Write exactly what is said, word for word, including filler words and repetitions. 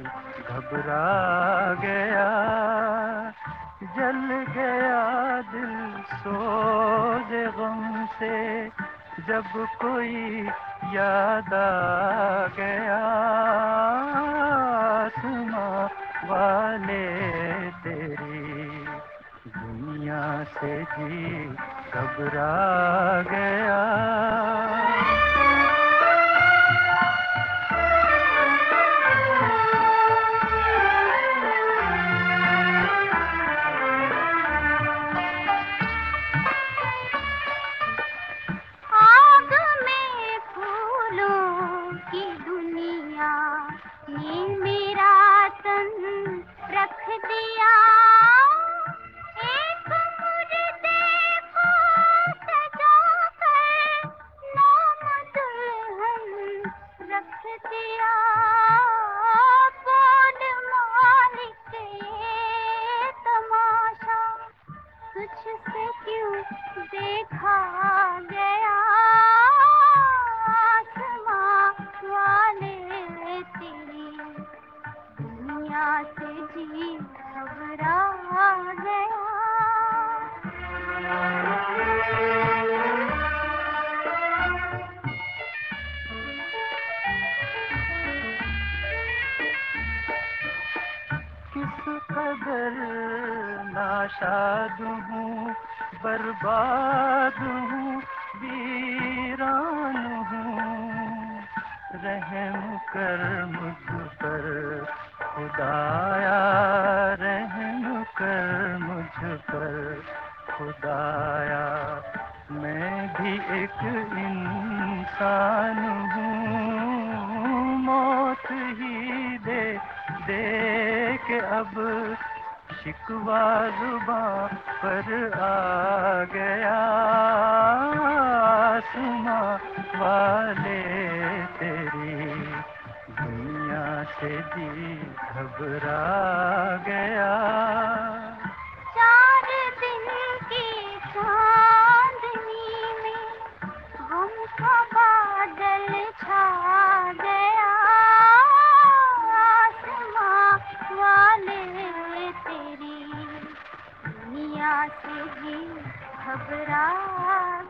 घबरा गया, जल गया दिल सोज़े गम से, जब कोई याद आ गया। आसमां वाले तेरी दुनिया से जी घबरा गया। आग में फूलों की दुनिया ने मेरा तन रख दिया। एक मुर्दे को सजा कर नाम दुल्हन रख दिया। बोल मालिक ये तमाशा तुझसे क्यों देखा गया। आसमां वाले तेरी दुनिया से जी घबरा गया। किस कदर नाशाद हूँ, बर्बाद हूँ, वीरान हूँ। रहम कर मुझ पर खुदाया, रहम कर मुझ पर खुदाया। मैं भी एक इंसान हूँ, मौत ही दे दे के अब शिकवा जुबां पर आ गया। आसमां वाले तेरी दुनिया से जी घबरा गया। चार दिन की चांदनी में गम का बादल छा गया। आसमां वाले तेरी दुनिया से ही घबरा